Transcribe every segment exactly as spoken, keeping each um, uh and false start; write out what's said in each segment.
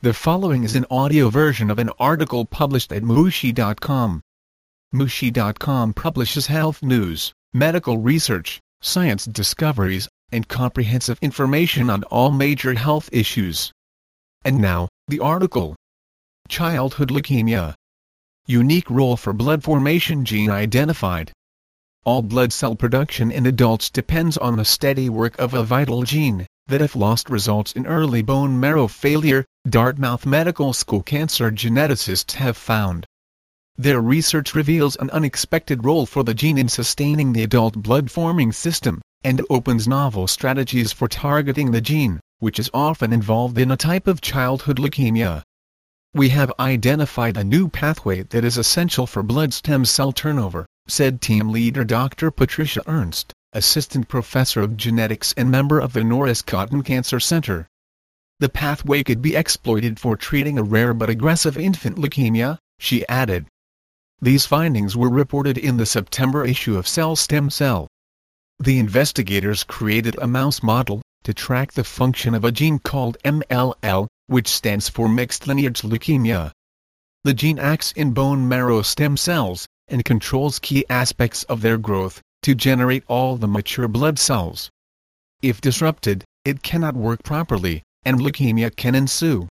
The following is an audio version of an article published at Mushi dot com. Mushi dot com publishes health news, medical research, science discoveries, and comprehensive information on all major health issues. And now, the article. Childhood leukemia. Unique role for blood formation gene identified. All blood cell production in adults depends on the steady work of a vital gene that, if lost, results in early bone marrow failure, Dartmouth Medical School cancer geneticists have found. Their research reveals an unexpected role for the gene in sustaining the adult blood-forming system, and opens novel strategies for targeting the gene, which is often involved in a type of childhood leukemia. We have identified a new pathway that is essential for blood stem cell turnover, said team leader Doctor Patricia Ernst, assistant professor of genetics and member of the Norris Cotton Cancer Center. The pathway could be exploited for treating a rare but aggressive infant leukemia, she added. These findings were reported in the September issue of Cell Stem Cell. The investigators created a mouse model to track the function of a gene called M L L, which stands for mixed lineage leukemia. The gene acts in bone marrow stem cells and controls key aspects of their growth to generate all the mature blood cells. If disrupted, it cannot work properly, and leukemia can ensue.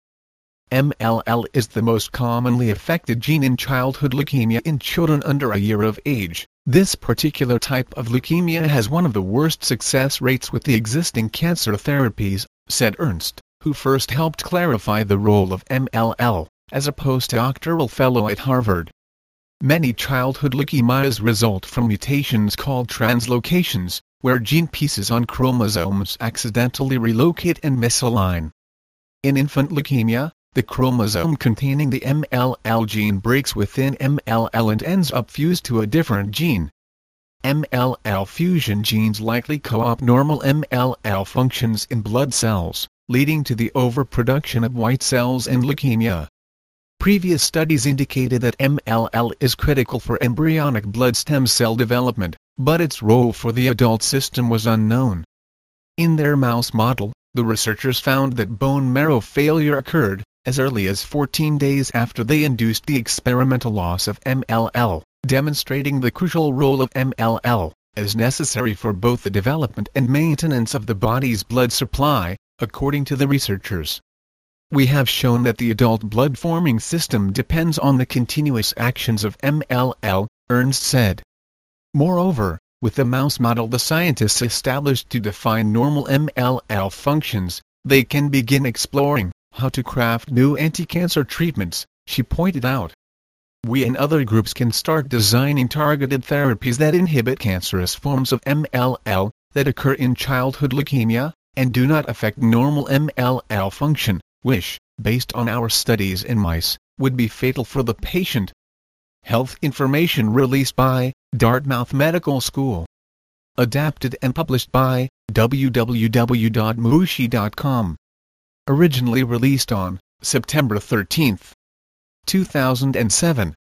M L L is the most commonly affected gene in childhood leukemia in children under a year of age. This particular type of leukemia has one of the worst success rates with the existing cancer therapies, said Ernst, who first helped clarify the role of M L L, as a postdoctoral fellow at Harvard. Many childhood leukemias result from mutations called translocations, where gene pieces on chromosomes accidentally relocate and misalign. In infant leukemia, the chromosome containing the M L L gene breaks within M L L and ends up fused to a different gene. M L L fusion genes likely co-opt normal M L L functions in blood cells, leading to the overproduction of white cells and leukemia. Previous studies indicated that M L L is critical for embryonic blood stem cell development, but its role for the adult system was unknown. In their mouse model, the researchers found that bone marrow failure occurred as early as fourteen days after they induced the experimental loss of M L L, demonstrating the crucial role of M L L, as necessary for both the development and maintenance of the body's blood supply, according to the researchers. We have shown that the adult blood-forming system depends on the continuous actions of M L L, Ernst said. Moreover, with the mouse model the scientists established to define normal M L L functions, they can begin exploring how to craft new anti-cancer treatments, she pointed out. We and other groups can start designing targeted therapies that inhibit cancerous forms of M L L that occur in childhood leukemia, and do not affect normal M L L function, which, based on our studies in mice, would be fatal for the patient. Health information released by Dartmouth Medical School. Adapted and published by w w w dot mushi dot com. Originally released on September thirteenth, two thousand seven.